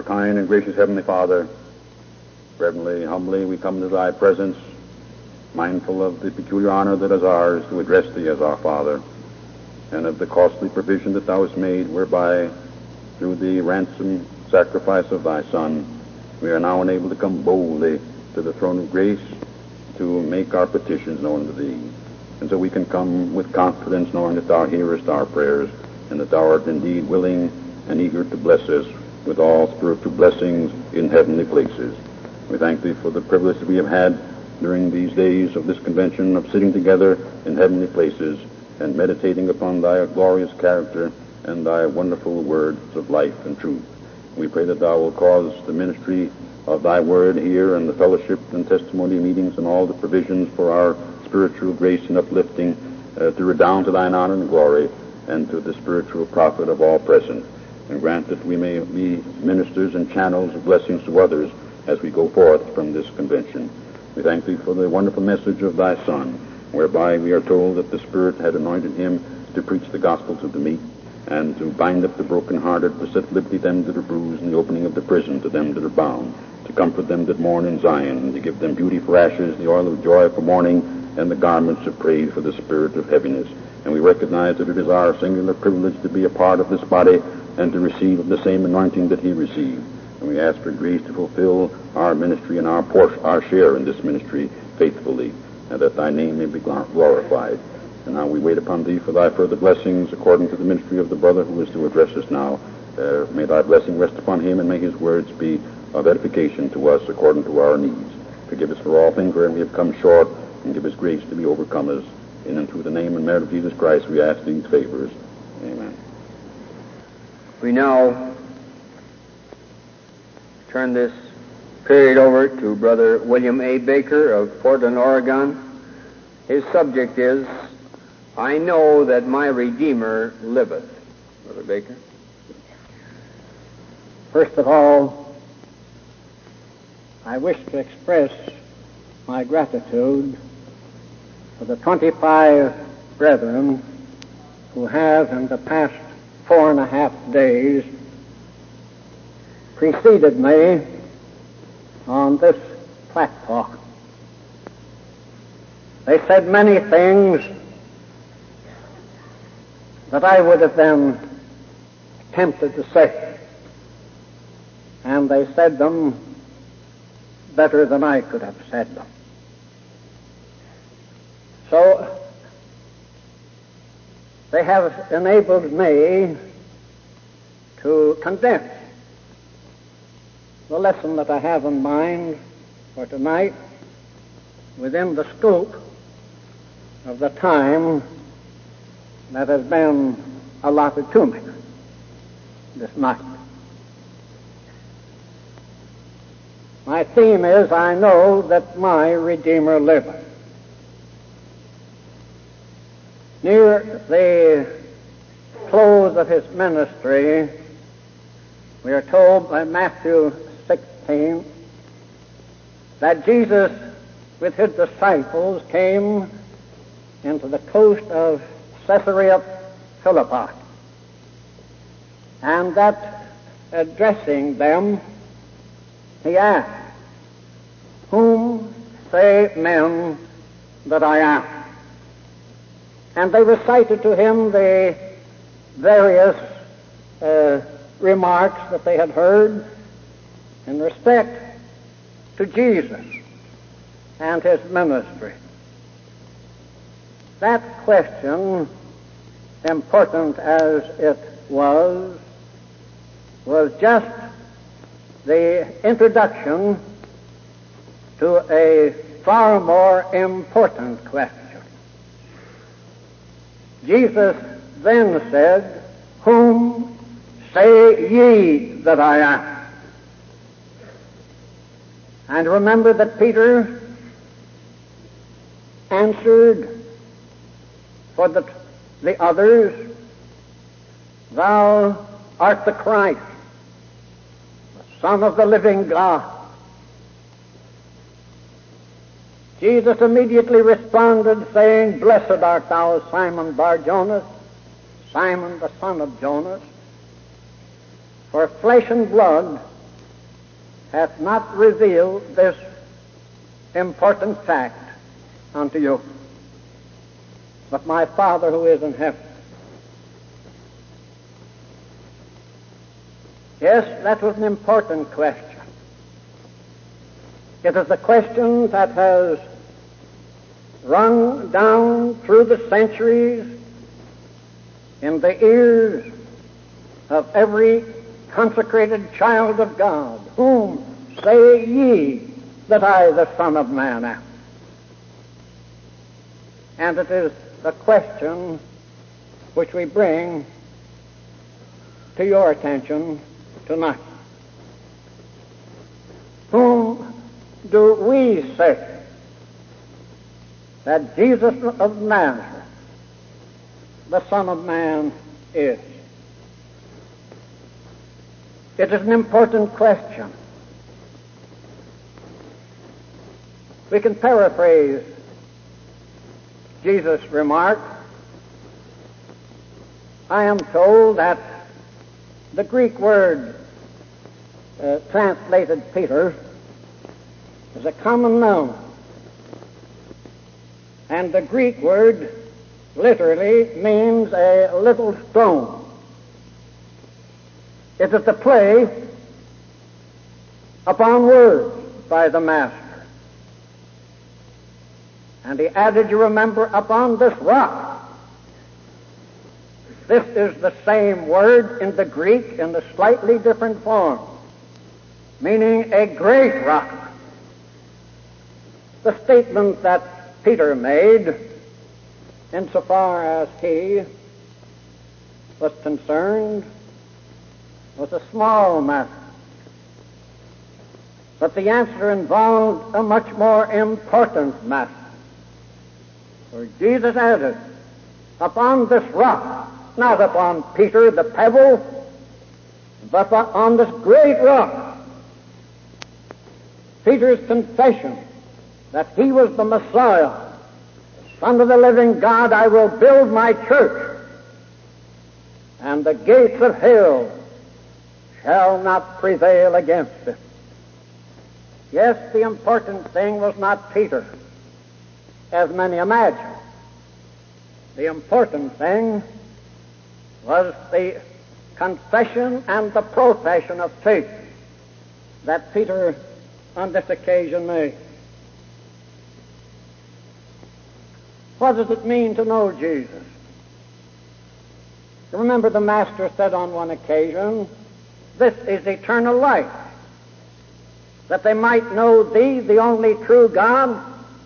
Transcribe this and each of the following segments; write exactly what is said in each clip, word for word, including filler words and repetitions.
kind and gracious Heavenly Father, reverently, humbly, we come to thy presence, mindful of the peculiar honor that is ours to address thee as our Father, and of the costly provision that thou hast made, whereby, through the ransom sacrifice of thy Son, we are now enabled to come boldly to the throne of grace to make our petitions known to thee. And so we can come with confidence, knowing that thou hearest our prayers, and that thou art indeed willing and eager to bless us with all spiritual blessings in heavenly places. We thank thee for the privilege that we have had during these days of this convention of sitting together in heavenly places and meditating upon thy glorious character and thy wonderful words of life and truth. We pray that thou will cause the ministry of thy word here and the fellowship and testimony meetings and all the provisions for our spiritual grace and uplifting uh, to redound to thine honor and glory and to the spiritual profit of all present. And grant that we may be ministers and channels of blessings to others as we go forth from this convention. We thank thee for the wonderful message of thy Son, whereby we are told that the Spirit had anointed him to preach the gospel to the meek, and to bind up the brokenhearted, to set at liberty them that are bruised, and the opening of the prison to them that are bound, to comfort them that mourn in Zion, and to give them beauty for ashes, the oil of joy for mourning, and the garments of praise for the spirit of heaviness. And we recognize that it is our singular privilege to be a part of this body and to receive of the same anointing that he received. And we ask for grace to fulfill our ministry and our portion, our share in this ministry faithfully, and that thy name may be glorified. And now we wait upon thee for thy further blessings according to the ministry of the brother who is to address us now. Uh, may thy blessing rest upon him, and may his words be of edification to us according to our needs. Forgive us for all things wherein we have come short, and give us grace to be overcomers. In and through the name and merit of Jesus Christ we ask these favors. Amen. We now turn this period over to Brother William A. Baker of Portland, Oregon. His subject is, I know that my Redeemer liveth. Brother Baker. First of all, I wish to express my gratitude for the twenty-five brethren who have in the past four and a half days preceded me on this platform. They said many things that I would have been tempted to say, and they said them better than I could have said them. So they have enabled me to condense the lesson that I have in mind for tonight within the scope of the time that has been allotted to me this night. My theme is, I know that my Redeemer liveth. Near the close of his ministry, we are told by Matthew sixteen that Jesus with his disciples came into the coast of Caesarea Philippi, and that addressing them, he asked, whom say men that I am? And they recited to him the various uh, remarks that they had heard in respect to Jesus and his ministry. That question, important as it was, was just the introduction to a far more important question. Jesus then said, whom say ye that I am? And remember that Peter answered for the, the others, thou art the Christ, the Son of the living God. Jesus immediately responded, saying, blessed art thou, Simon Bar-Jonas, Simon the son of Jonas, for flesh and blood hath not revealed this important fact unto you, but my Father who is in heaven. Yes, that was an important question. It is a question that has rung down through the centuries in the ears of every consecrated child of God. Whom say ye that I, the Son of Man, am? And it is the question which we bring to your attention tonight. Whom do we say that Jesus of Nazareth, the Son of Man, is? It is an important question. We can paraphrase Jesus' remark. I am told that the Greek word uh, translated Peter is a common noun, and the Greek word literally means a little stone. It is a play upon words by the Master. And he added, you remember, upon this rock. This is the same word in the Greek in a slightly different form, meaning a great rock. The statement that Peter made, insofar as he was concerned, was a small matter. But the answer involved a much more important matter. For Jesus added, upon this rock, not upon Peter the pebble, but on this great rock. Peter's confession that he was the Messiah, Son of the living God, I will build my church, and the gates of hell shall not prevail against it. Yes, the important thing was not Peter, as many imagine. The important thing was the confession and the profession of faith that Peter on this occasion made. What does it mean to know Jesus? Remember, the Master said on one occasion, this is eternal life, that they might know thee, the only true God,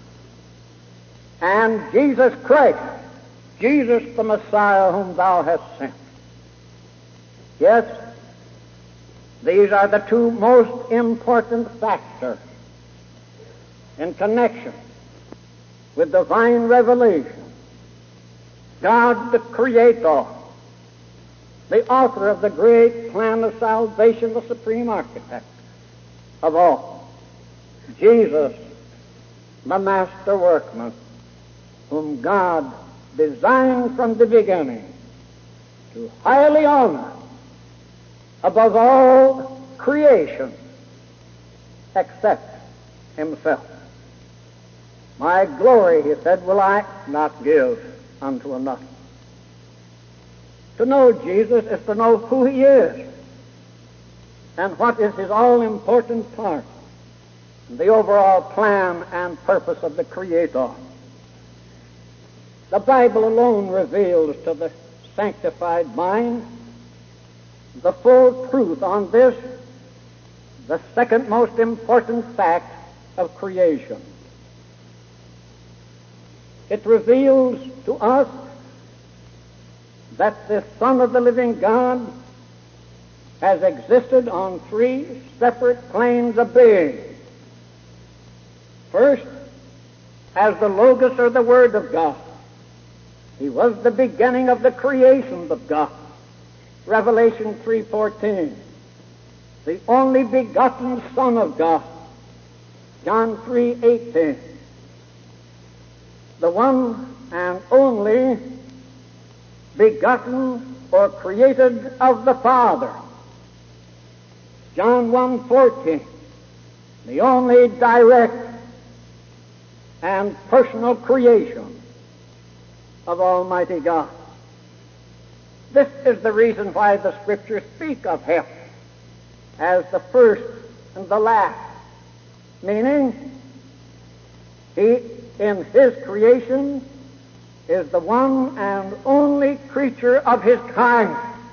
and Jesus Christ, Jesus the Messiah whom thou hast sent. Yes, these are the two most important factors in connection with divine revelation. God the Creator, the author of the great plan of salvation, the supreme architect of all. Jesus, the master workman, whom God designed from the beginning to highly honor above all creation except himself. My glory, he said, will I not give unto another. To know Jesus is to know who he is and what is his all-important part in the overall plan and purpose of the Creator. The Bible alone reveals to the sanctified mind the full truth on this, the second most important fact of creation. It reveals to us that the Son of the living God has existed on three separate planes of being. First, as the Logos, or the Word of God. He was the beginning of the creation of God. Revelation three fourteen. The only begotten Son of God. John three eighteen. The one and only begotten or created of the Father. John one fourteen. the only direct and personal creation of Almighty God. This is the reason why the Scriptures speak of him as the first and the last, meaning he, in his creation, is the one and only creature of his kind.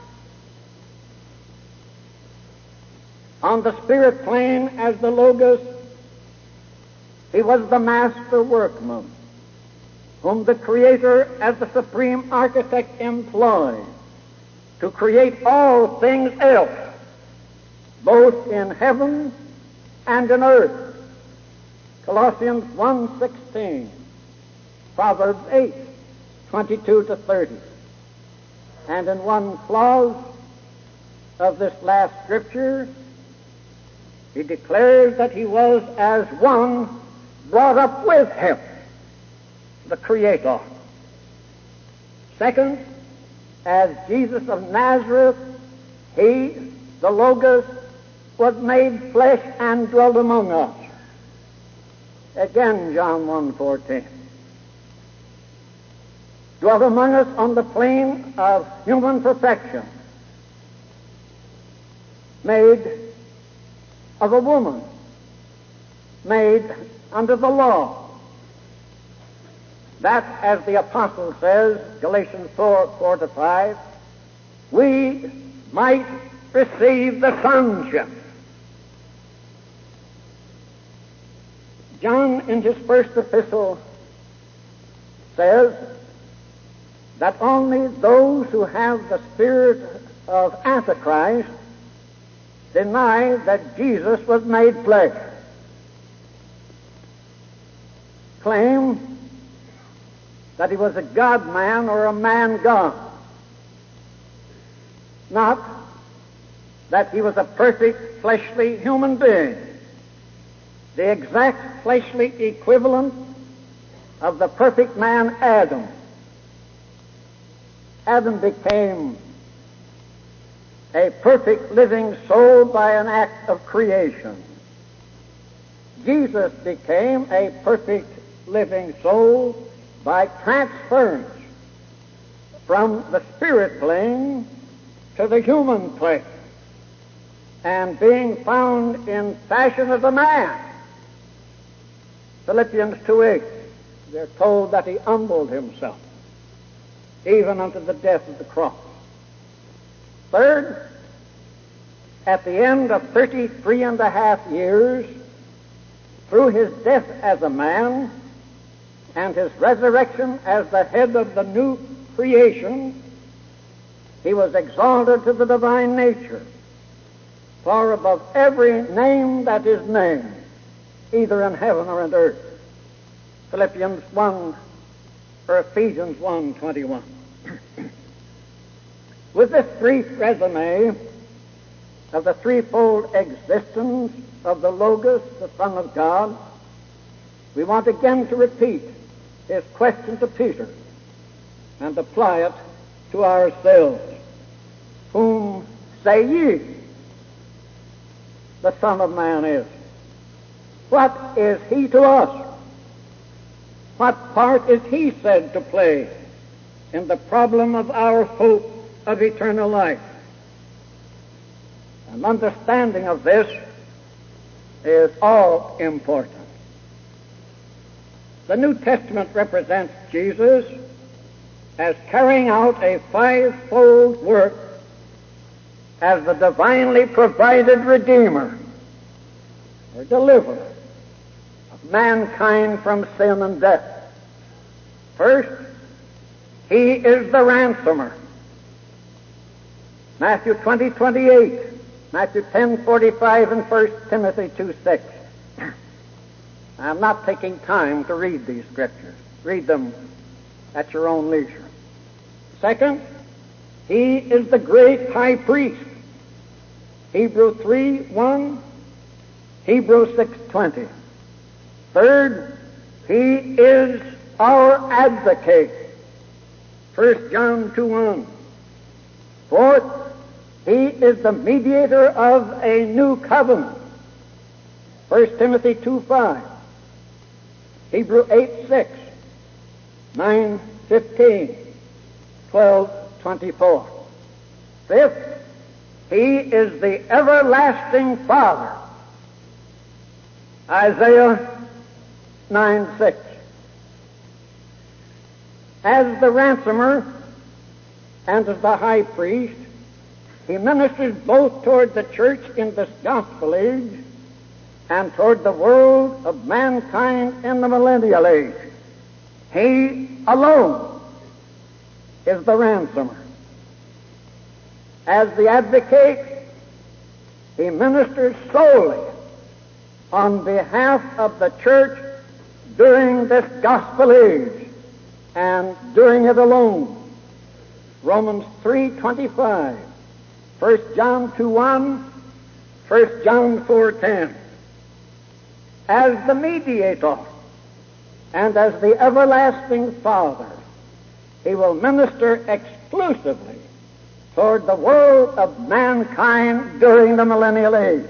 On the spirit plane, as the Logos, he was the master workman, whom the Creator, as the supreme architect, employed to create all things else, both in heaven and in earth. Colossians one sixteen, Proverbs eight twenty-two to thirty. And in one clause of this last scripture, he declares that he was as one brought up with him, the Creator. Second, as Jesus of Nazareth, he, the Logos, was made flesh and dwelt among us. Again, John one fourteen. Dwelt among us on the plane of human perfection, made of a woman, made under the law, that, as the apostle says, Galatians four, four to five, we might receive the sonship. John, in his first epistle, says that only those who have the spirit of Antichrist deny that Jesus was made flesh, claim that he was a God-man or a man-God, not that he was a perfect fleshly human being, the exact fleshly equivalent of the perfect man Adam. Adam became a perfect living soul by an act of creation. Jesus became a perfect living soul by transference from the spirit plane to the human plane, and being found in fashion as a man. Philippians two eight, we're told that he humbled himself even unto the death of the cross. Third, at the end of thirty-three and a half years, through his death as a man and his resurrection as the head of the new creation, he was exalted to the divine nature, far above every name that is named, either in heaven or in earth. Philippians one, or Ephesians one twenty-one. With this brief resume of the threefold existence of the Logos, the Son of God, we want again to repeat his question to Peter and apply it to ourselves. Whom say ye the Son of Man is? What is he to us? What part is he said to play in the problem of our hope of eternal life? An understanding of this is all important. The New Testament represents Jesus as carrying out a fivefold work as the divinely provided Redeemer or Deliverer of mankind from sin and death. First, he is the ransomer. Matthew twenty, twenty-eight, Matthew ten, forty-five, and First Timothy two, six. I'm not taking time to read these scriptures. Read them at your own leisure. Second, he is the great high priest. Hebrews three, one, Hebrews six, twenty. Third, he is our advocate. First John two, one. Fourth, he is the mediator of a new covenant. First Timothy two five, Hebrew eight six, nine fifteen, twelve twenty-four. Fifth, he is the everlasting Father. Isaiah nine six. As the ransomer and as the high priest, he ministers both toward the church in this gospel age and toward the world of mankind in the millennial age. He alone is the ransomer. As the advocate, he ministers solely on behalf of the church during this gospel age and during it alone. Romans three twenty-five, First John two one, First John four ten. As the mediator and as the everlasting Father, he will minister exclusively toward the world of mankind during the millennial age.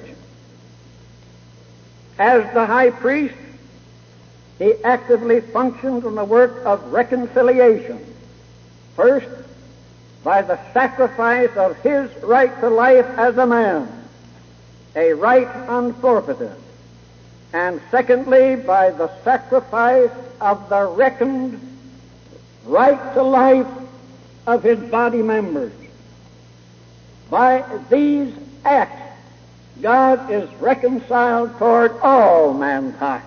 As the high priest, he actively functions in the work of reconciliation. First, by the sacrifice of his right to life as a man, a right unforfeited. And secondly, by the sacrifice of the reckoned right to life of his body members. By these acts, God is reconciled toward all mankind.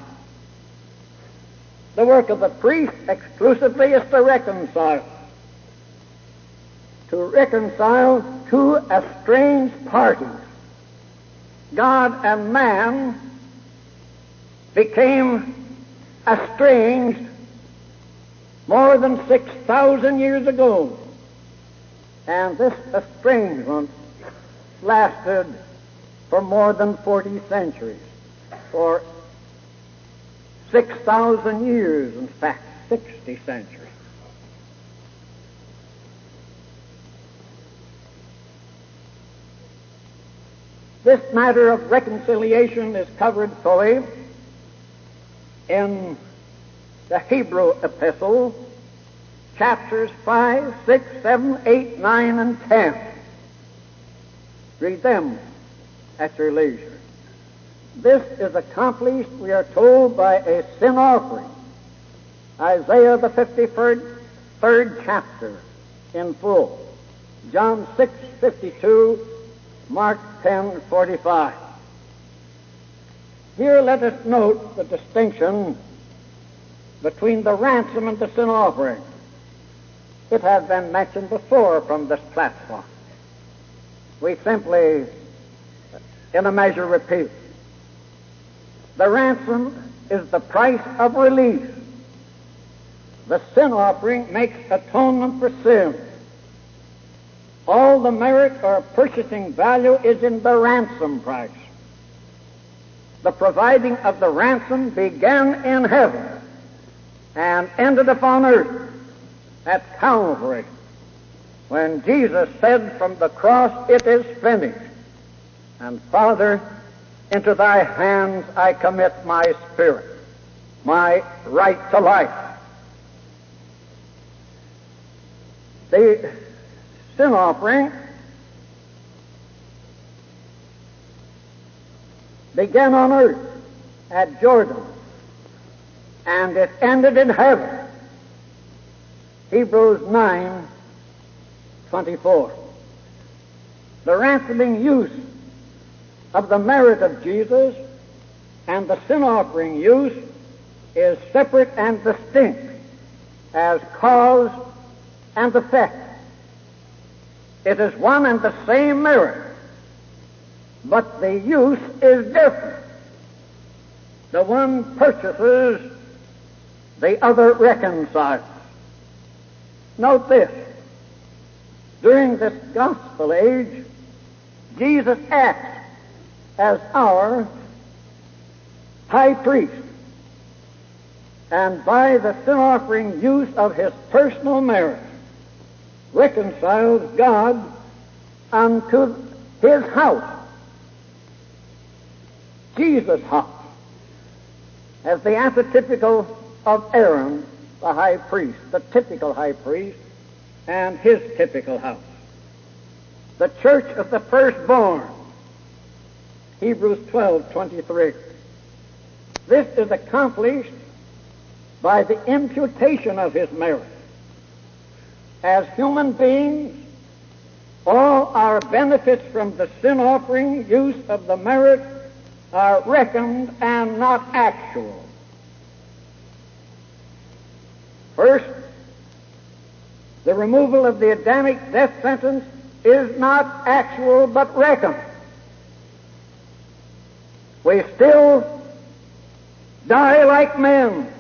The work of the priest exclusively is to reconcile. To reconcile two estranged parties. God and man became estranged more than six thousand years ago. And this estrangement lasted for more than forty centuries. For six thousand years, in fact, sixty centuries. This matter of reconciliation is covered fully in the Hebrew epistle, chapters five, six, seven, eight, nine, and ten. Read them at your leisure. This is accomplished, we are told, by a sin offering. Isaiah the fifty-third third chapter in full. John six fifty-two, Mark ten forty-five. Here let us note the distinction between the ransom and the sin offering. It has been mentioned before from this platform. We simply, in a measure, repeat. The ransom is the price of release. The sin offering makes atonement for sin. All the merit or purchasing value is in the ransom price. The providing of the ransom began in heaven and ended upon earth at Calvary, when Jesus said from the cross, "It is finished." And Father, into thy hands I commit my spirit, my right to life. The sin offering began on earth at Jordan, and it ended in heaven. Hebrews nine twenty-four. The ransoming use of the merit of Jesus and the sin offering use is separate and distinct as cause and effect. It is one and the same merit, but the use is different. The one purchases, the other reconciles. Note this. During this gospel age, Jesus acts as our high priest, and by the sin offering use of his personal merit, reconciles God unto his house, Jesus' house. as the antitypical of Aaron, the high priest, the typical high priest, and his typical house. The church of the firstborn, Hebrews twelve twenty-three. This is accomplished by the imputation of his merit. As human beings, all our benefits from the sin offering use of the merit are reckoned and not actual. First, the removal of the Adamic death sentence is not actual but reckoned. We still die like men,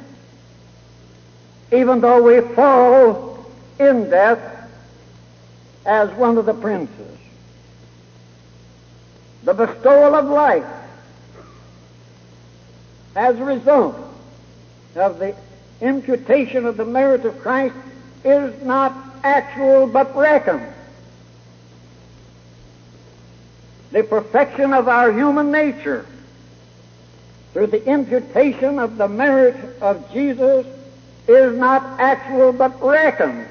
even though we fall in death as one of the princes. The bestowal of life as a result of the imputation of the merit of Christ is not actual but reckoned. The perfection of our human nature through the imputation of the merit of Jesus is not actual but reckoned.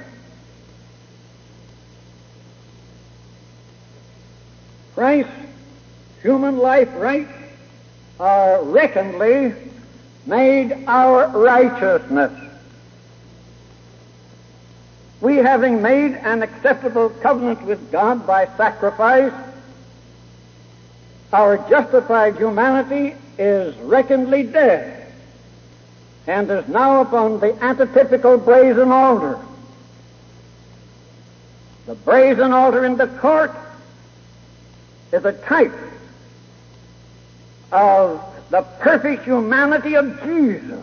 Christ's human life rights are reckonedly made our righteousness. We, having made an acceptable covenant with God by sacrifice, our justified humanity is reckonedly dead and is now upon the antitypical brazen altar. The brazen altar in the court is a type of the perfect humanity of Jesus.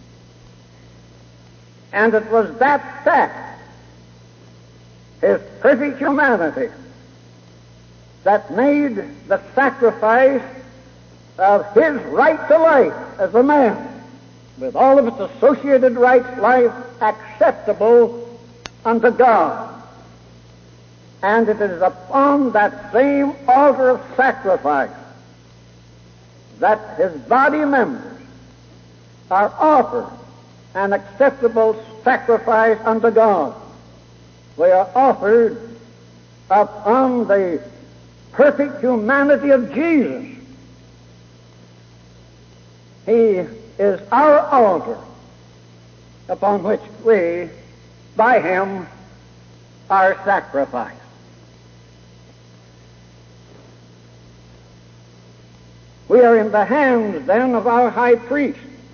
And it was that fact, his perfect humanity, that made the sacrifice of his right to life as a man, with all of its associated rights, life acceptable unto God. And it is upon that same altar of sacrifice that his body members are offered an acceptable sacrifice unto God. They are offered upon the perfect humanity of Jesus. He is our altar upon which we, by him, are sacrificed. We are in the hands, then, of our high priest.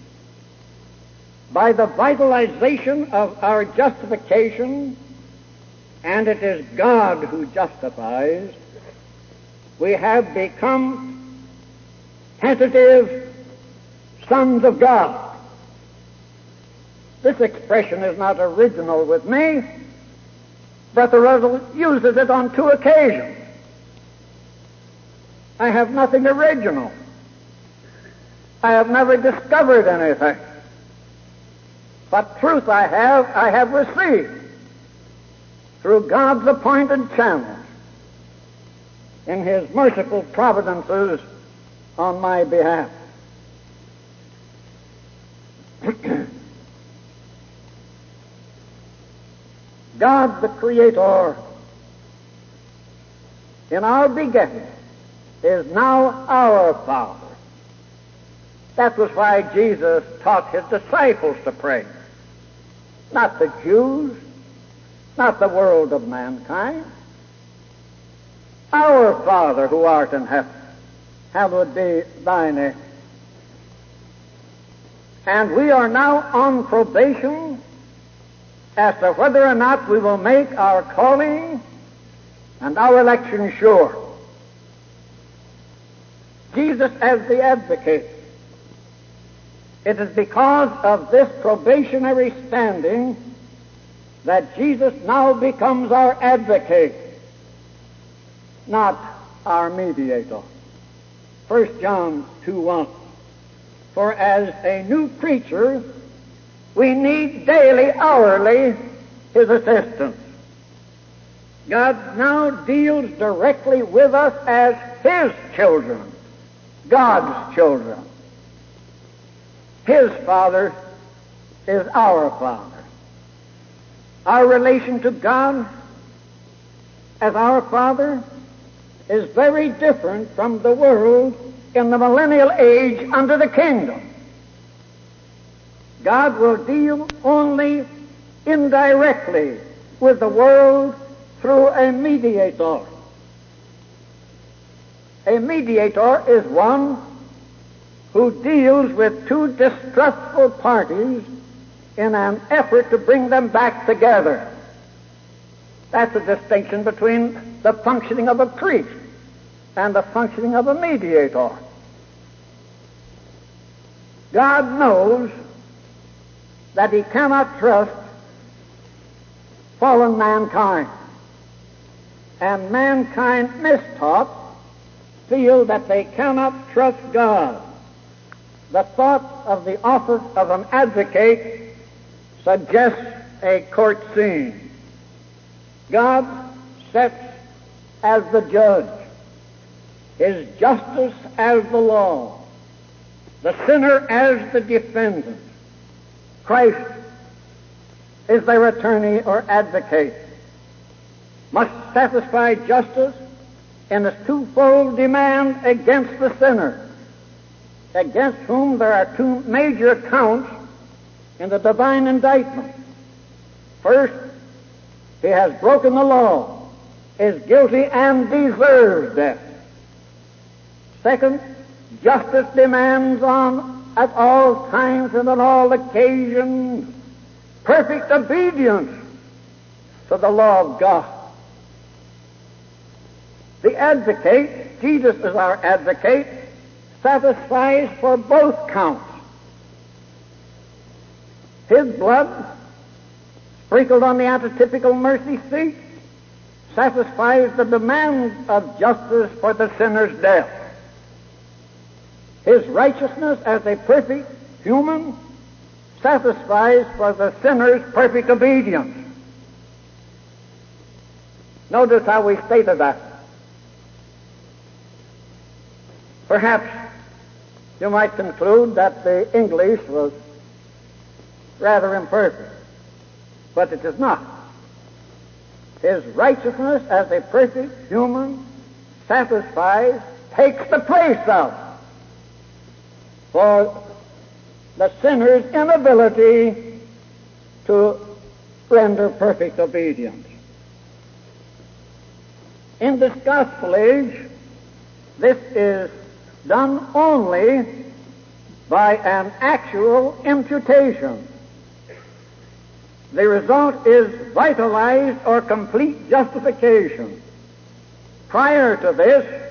By the vitalization of our justification, and it is God who justifies, we have become tentative sons of God. This expression is not original with me. Brother Russell uses it on two occasions. I have nothing original. I have never discovered anything. But truth I have, I have received through God's appointed channels in his merciful providences on my behalf. God the Creator, in our begetting, is now our Father. That was why Jesus taught his disciples to pray. Not the Jews, not the world of mankind. Our Father who art in heaven, hallowed be thy name. And we are now on probation as to whether or not we will make our calling and our election sure. Jesus as the advocate. It is because of this probationary standing that Jesus now becomes our advocate, not our mediator. First John two one. For as a new creature, we need daily, hourly, his assistance. God now deals directly with us as his children, God's children. His Father is our Father. Our relation to God as our Father is very different from the world in the millennial age under the kingdom. God will deal only indirectly with the world through a mediator. A mediator is one who deals with two distrustful parties in an effort to bring them back together. That's a distinction between the functioning of a priest and the functioning of a mediator. God knows that He cannot trust fallen mankind. And mankind mistaught feel that they cannot trust God. The thought of the office of an advocate suggests a court scene. God sets as the judge, His justice as the law, the sinner as the defendant. Christ is their attorney or advocate, must satisfy justice in its twofold demand against the sinner, against whom there are two major counts in the divine indictment. First, he has broken the law, is guilty, and deserves death. Second, justice demands on at all times and on all occasions perfect obedience to the law of God. The advocate, Jesus is our advocate, satisfies for both counts. His blood, sprinkled on the antitypical mercy seat, satisfies the demand of justice for the sinner's death. His righteousness as a perfect human satisfies for the sinner's perfect obedience. Notice how we stated that. Perhaps you might conclude that the English was rather imperfect, but it is not. His righteousness as a perfect human satisfies, takes the place of, for the sinner's inability to render perfect obedience. In this gospel age, this is done only by an actual imputation. The result is vitalized or complete justification. Prior to this,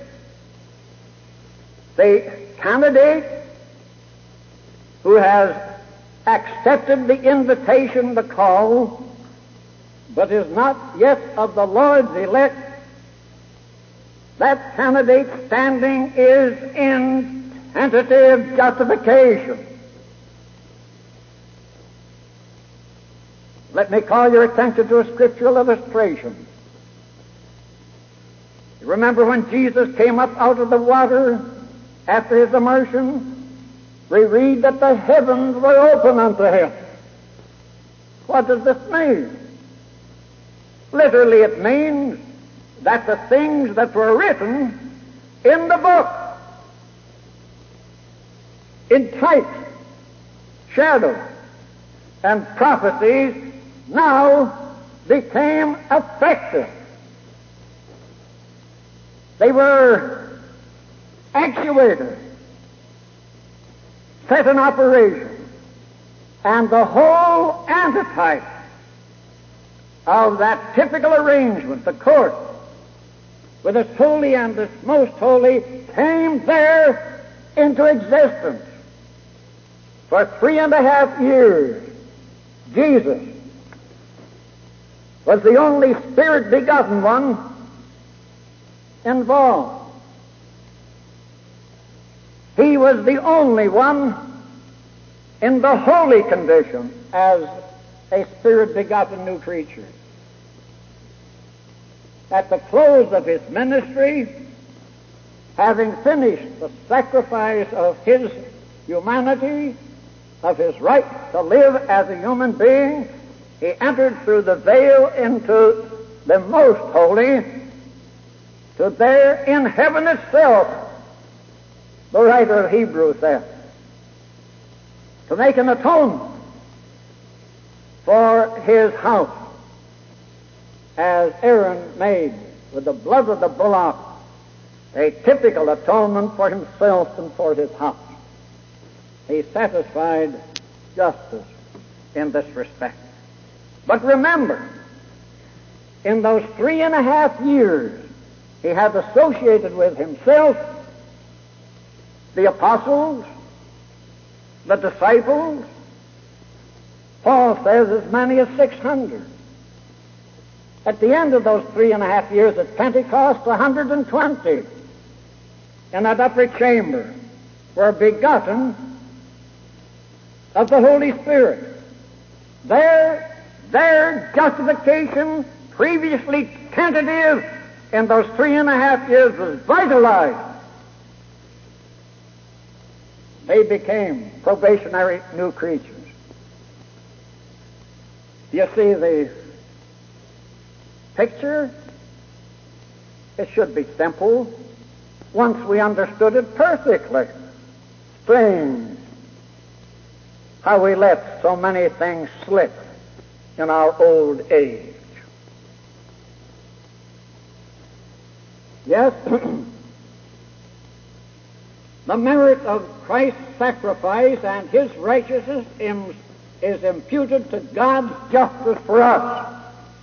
the candidate who has accepted the invitation, the call, but is not yet of the Lord's elect, that candidate's standing is in tentative justification. Let me call your attention to a scriptural illustration. You remember when Jesus came up out of the water after his immersion? We read that the heavens were open unto him. What does this mean? Literally, it means that the things that were written in the book, in types, shadows, and prophecies, now became effective. They were actuated, set in operation, and the whole antitype of that typical arrangement, the court, with its holy and its most holy, came there into existence. For three and a half years, Jesus was the only Spirit-begotten one involved. He was the only one in the holy condition as a Spirit-begotten new creature. At the close of his ministry, having finished the sacrifice of his humanity of his right to live as a human being, he entered through the veil into the most holy, to there in heaven itself, the writer of Hebrews says, to make an atonement for his house, as Aaron made with the blood of the bullock a typical atonement for himself and for his house. He satisfied justice in this respect. But remember, in those three and a half years, he had associated with himself the apostles, the disciples. Paul says as many as six hundred. At the end of those three and a half years at Pentecost, one hundred twenty in that upper chamber were begotten of the Holy Spirit. Their, their justification, previously tentative, in those three and a half years was vitalized. They became probationary new creatures. You see the picture? It should be simple once we understood it perfectly. Strange how we let so many things slip in our old age. Yes, the merit of Christ's sacrifice and his righteousness is imputed to God's justice for us.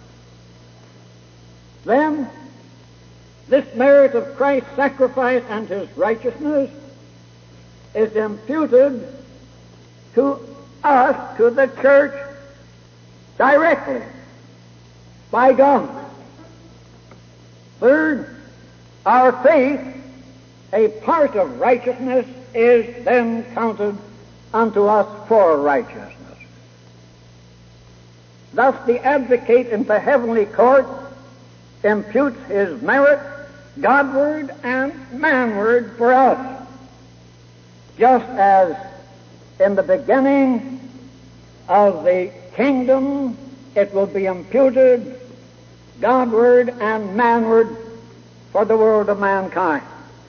Then, this merit of Christ's sacrifice and his righteousness is imputed to us, to the church, directly, by God. Third, our faith, a part of righteousness, is then counted unto us for righteousness. Thus the advocate in the heavenly court imputes his merit Godward and manward for us, just as in the beginning of the kingdom it will be imputed Godward and manward for the world of mankind.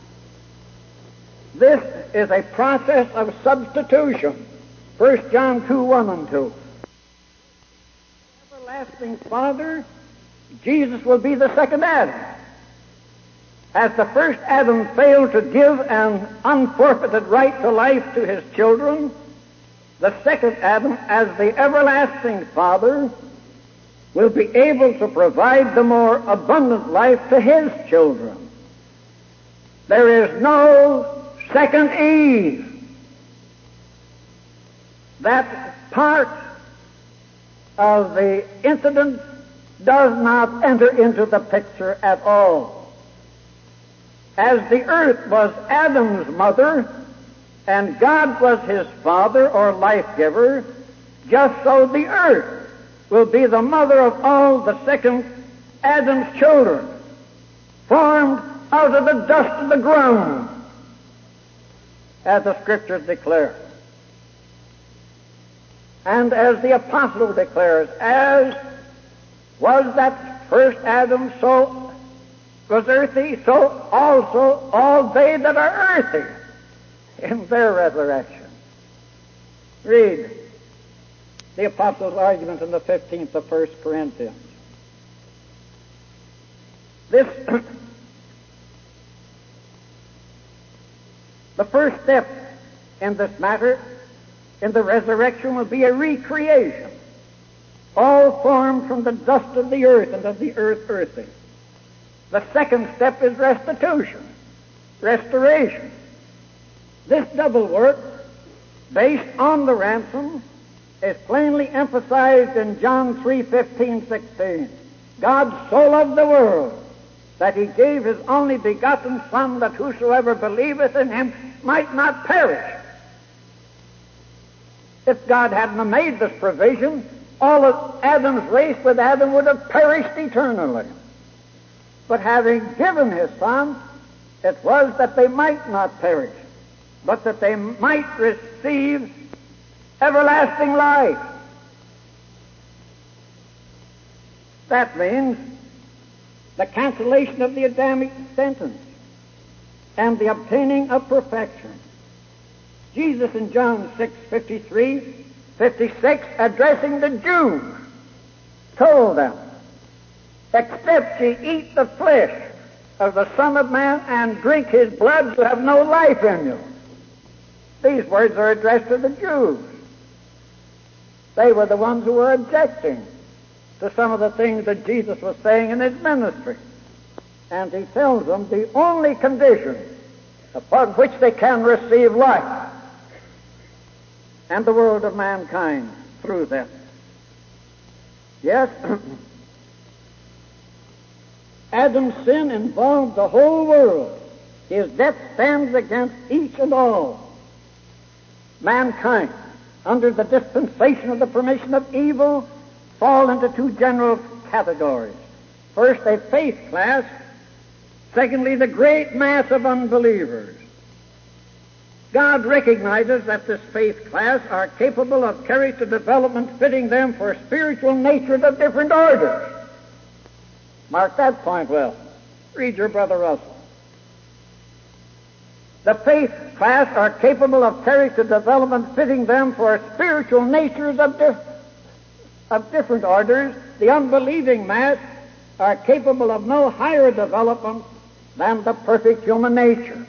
This is a process of substitution. First John two, one and two. Everlasting Father, Jesus will be the second Adam. As the first Adam failed to give an unforfeited right to life to his children, the second Adam, as the everlasting Father, will be able to provide the more abundant life to his children. There is no second Eve. That part of the incident does not enter into the picture at all. As the earth was Adam's mother and God was his father or life-giver, just so the earth will be the mother of all the second Adam's children, formed out of the dust of the ground, as the Scriptures declare. And as the Apostle declares, as was that first Adam, so was earthy, so also all they that are earthy in their resurrection. Read the Apostle's argument in the fifteenth of First Corinthians. This, the first step in this matter, in the resurrection, will be a recreation, all formed from the dust of the earth and of the earth earthy. The second step is restitution, restoration. This double work, based on the ransom, is plainly emphasized in John three, fifteen, sixteen. God so loved the world that he gave his only begotten Son, that whosoever believeth in him might not perish. If God hadn't made this provision, all of Adam's race with Adam would have perished eternally. But having given his Son, it was that they might not perish, but that they might receive everlasting life. That means the cancellation of the Adamic sentence and the obtaining of perfection. Jesus in John six fifty-three, fifty-six, addressing the Jews, told them, "Except ye eat the flesh of the Son of Man and drink his blood, you have no life in you." These words are addressed to the Jews. They were the ones who were objecting to some of the things that Jesus was saying in his ministry. And he tells them the only condition upon which they can receive life and the world of mankind through them. Yes, Adam's sin involved the whole world. His death stands against each and all mankind. Under the dispensation of the permission of evil, fall into two general categories. First, a faith class. Secondly, the great mass of unbelievers. God recognizes that this faith class are capable of character development fitting them for spiritual natures of different orders. Mark that point well. Read your Brother Russell. The faith class are capable of character development fitting them for spiritual natures of, dif- of different orders. The unbelieving mass are capable of no higher development than the perfect human nature.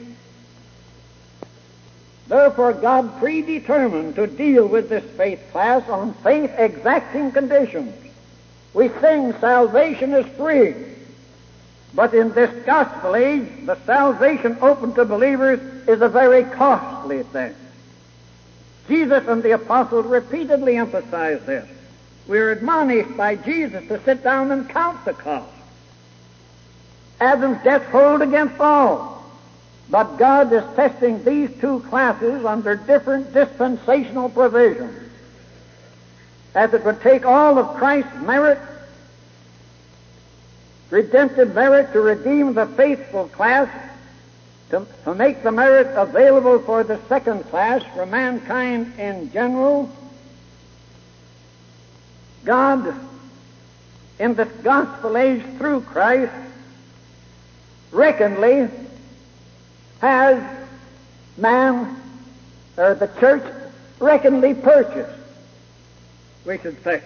Therefore, God predetermined to deal with this faith class on faith exacting conditions. We sing salvation is free, but in this gospel age, the salvation open to believers is a very costly thing. Jesus and the apostles repeatedly emphasized this. We are admonished by Jesus to sit down and count the cost. Adam's death hold against all, but God is testing these two classes under different dispensational provisions. As it would take all of Christ's merit, redemptive merit, to redeem the faithful class, to, to make the merit available for the second class, for mankind in general, God, in this gospel age through Christ, reckonedly has man, or the church, reckonedly purchased, we should say.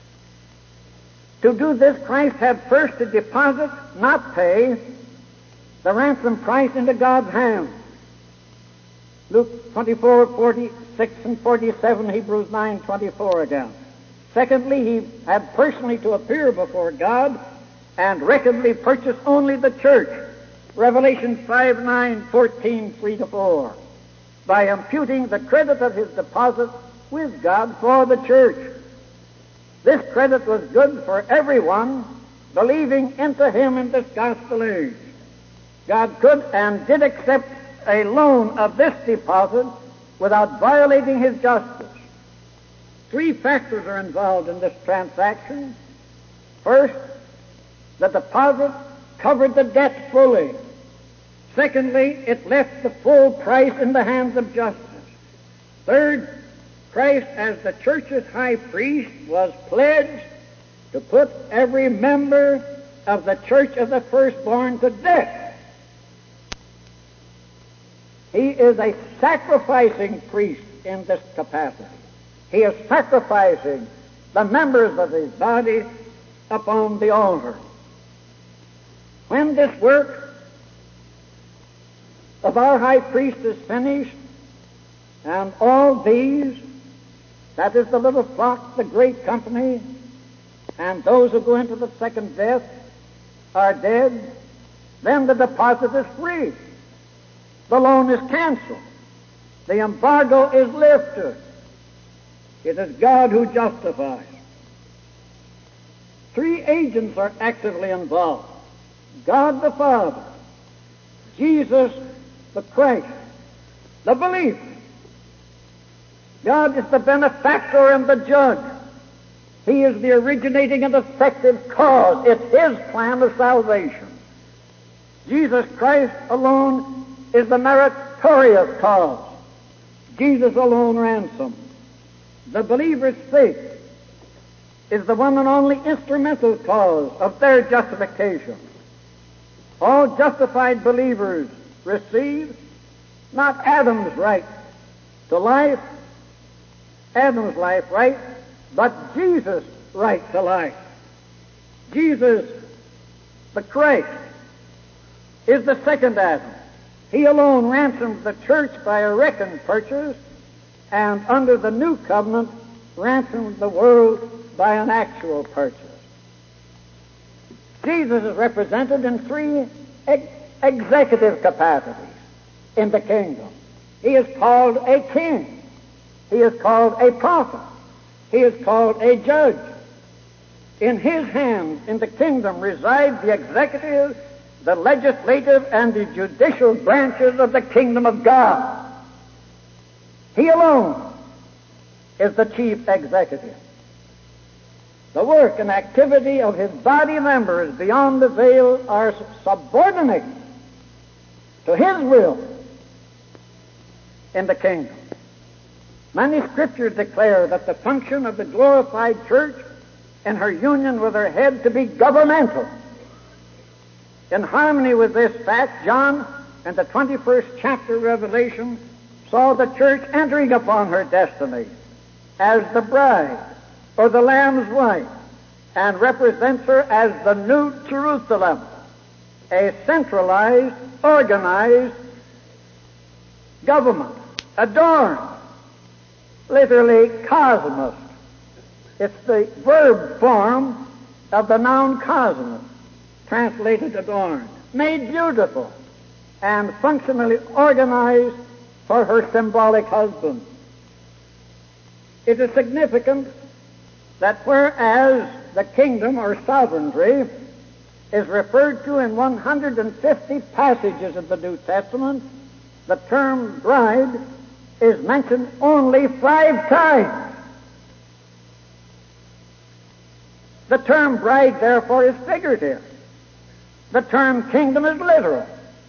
To do this, Christ had first to deposit, not pay, the ransom price into God's hand. Luke twenty-four, forty-six and forty-seven, Hebrews nine, twenty-four again. Secondly, he had personally to appear before God and reckonedly purchase only the church. Revelation five, nine, fourteen, three to four. By imputing the credit of his deposit with God for the church. This credit was good for everyone believing into him in this gospel age. God could and did accept a loan of this deposit without violating his justice. Three factors are involved in this transaction. First, the deposit covered the debt fully. Secondly, it left the full price in the hands of justice. Third, Christ, as the church's high priest, was pledged to put every member of the church of the firstborn to death. He is a sacrificing priest in this capacity. He is sacrificing the members of his body upon the altar. When this work of our high priest is finished, and all these, that is the little flock, the great company, and those who go into the second death are dead, then the deposit is free. The loan is canceled. The embargo is lifted. It is God who justifies. Three agents are actively involved. God the Father, Jesus the Christ, the believer. God is the benefactor and the judge. He is the originating and effective cause. It's his plan of salvation. Jesus Christ alone is the meritorious cause. Jesus alone ransomed. The believer's faith is the one and only instrumental cause of their justification. All justified believers receive not Adam's right to life, Adam's life right, but Jesus' right to life. Jesus, the Christ, is the second Adam. He alone ransomed the church by a reckoned purchase, and under the new covenant ransomed the world by an actual purchase. Jesus is represented in three ex- executive capacities in the kingdom. He is called a king. He is called a prophet. He is called a judge. In his hands in the kingdom reside the executive, the legislative, and the judicial branches of the kingdom of God. He alone is the chief executive. The work and activity of his body members beyond the veil are subordinate to his will in the kingdom. Many scriptures declare that the function of the glorified church in her union with her head to be governmental. In harmony with this fact, John, in the twenty-first chapter of Revelation, saw the church entering upon her destiny as the bride or the Lamb's wife, and represents her as the New Jerusalem, a centralized, organized government, adorned, literally cosmos. It's the verb form of the noun cosmos, translated adorned, made beautiful, and functionally organized for her symbolic husband. It is significant that whereas the kingdom or sovereignty is referred to in one hundred fifty passages of the New Testament, the term bride is mentioned only five times. The term bride, therefore, is figurative. The term kingdom is literal.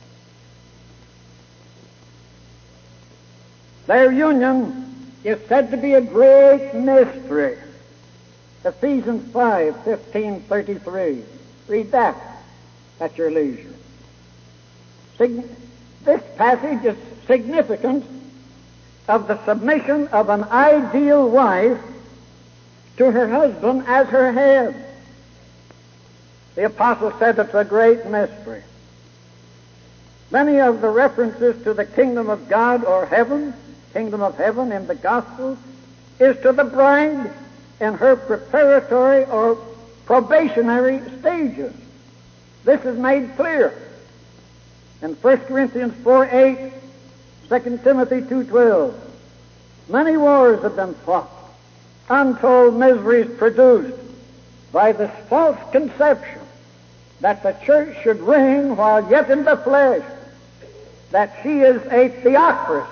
Their union is said to be a great mystery. Ephesians five, fifteen, thirty-three. Read that at your leisure. Sig- this passage is significant of the submission of an ideal wife to her husband as her head. The apostle said it's a great mystery. Many of the references to the kingdom of God or heaven, kingdom of heaven in the gospel, is to the bride in her preparatory or probationary stages. This is made clear in First Corinthians four eight, Second Timothy two twelve. Many wars have been fought, untold miseries produced by this false conception that the church should reign while yet in the flesh, that she is a theocracy.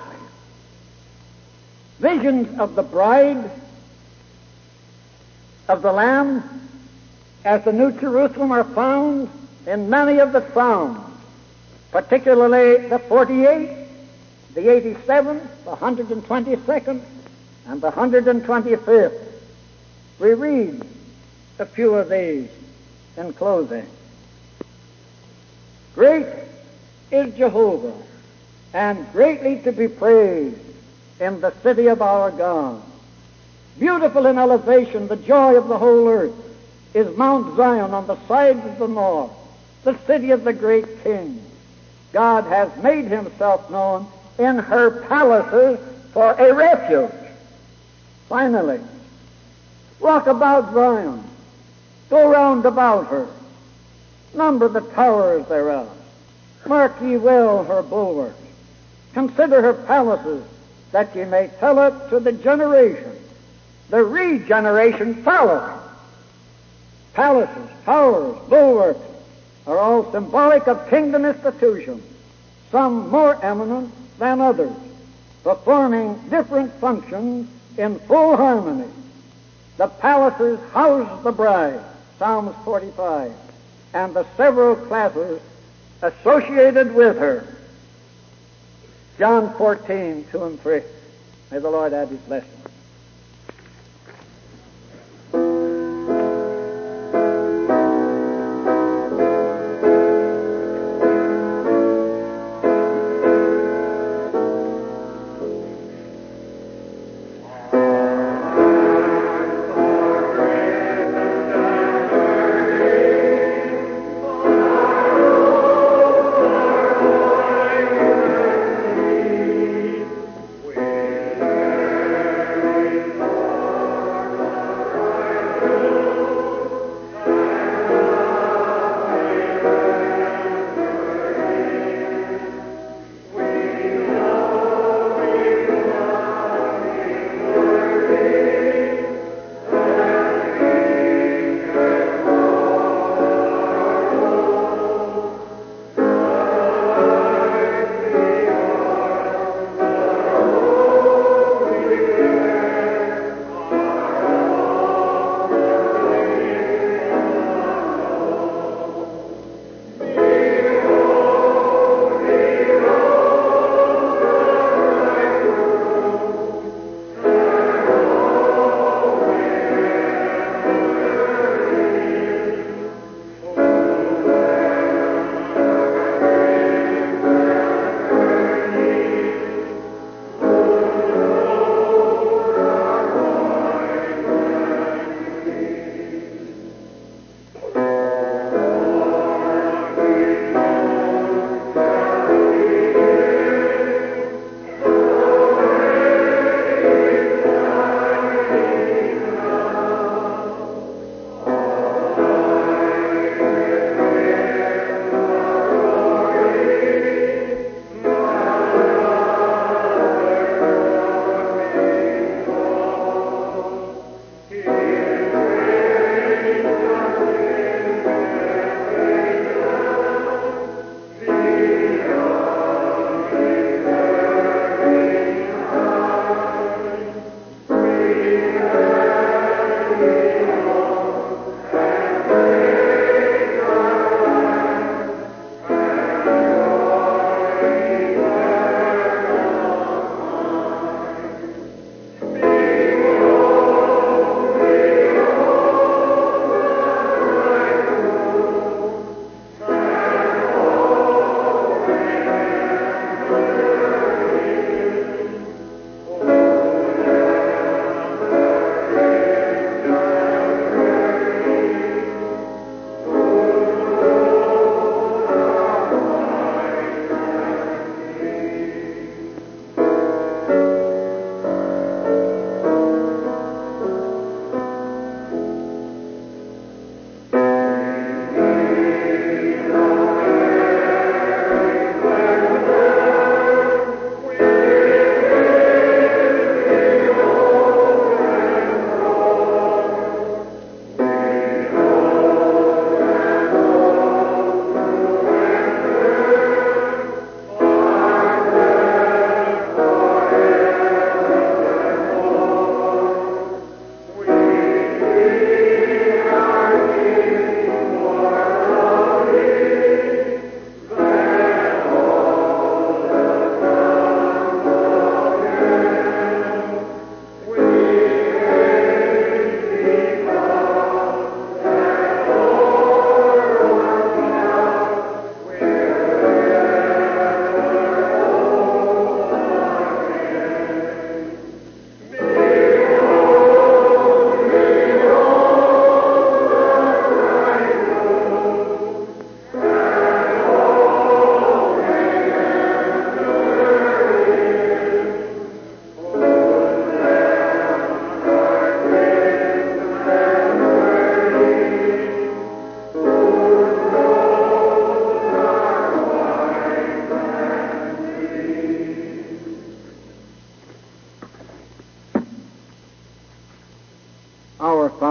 Visions of the bride of the Lamb as the New Jerusalem are found in many of the Psalms, particularly the forty-eighth, the eighty-seventh, the one hundred twenty-second, and the one hundred twenty-fifth. We read a few of these in closing. Great is Jehovah, and greatly to be praised in the city of our God. Beautiful in elevation, the joy of the whole earth, is Mount Zion on the sides of the north, the city of the great King. God has made himself known in her palaces for a refuge. Finally, walk about Zion, go round about her, number the towers thereof, mark ye well her bulwarks, consider her palaces, that ye may tell it to the generation. The regeneration follows. Palaces, towers, bulwarks are all symbolic of kingdom institutions, some more eminent than others, performing different functions in full harmony. The palaces house the bride, Psalms forty-five, and the several classes associated with her, John fourteen, two and three. May the Lord add his blessing.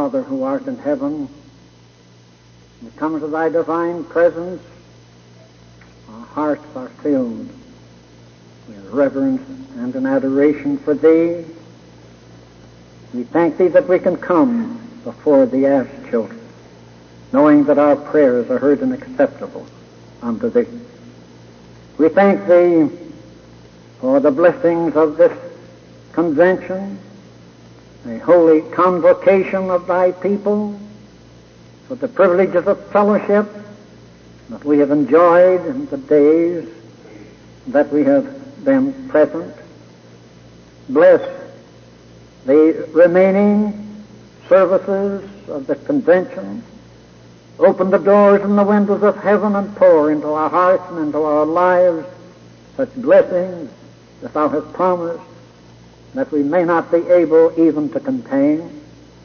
Father who art in heaven, we come into thy divine presence. Our hearts are filled with reverence and an adoration for thee. We thank thee that we can come before thee as children, knowing that our prayers are heard and acceptable unto thee. We thank thee for the blessings of this convention, a holy convocation of thy people, for the privileges of fellowship that we have enjoyed in the days that we have been present. Bless the remaining services of the convention. Open the doors and the windows of heaven and pour into our hearts and into our lives such blessings that thou hast promised that we may not be able even to contain.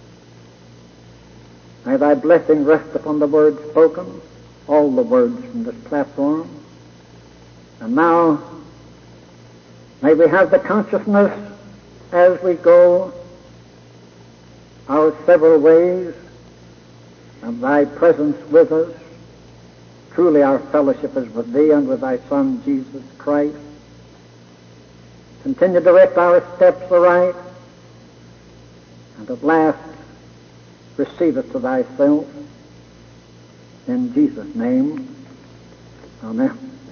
May thy blessing rest upon the words spoken, all the words from this platform. And now, may we have the consciousness as we go our several ways of thy presence with us. Truly our fellowship is with thee and with thy Son, Jesus Christ. Continue to direct our steps aright, and at last receive us to thyself. In Jesus' name, amen.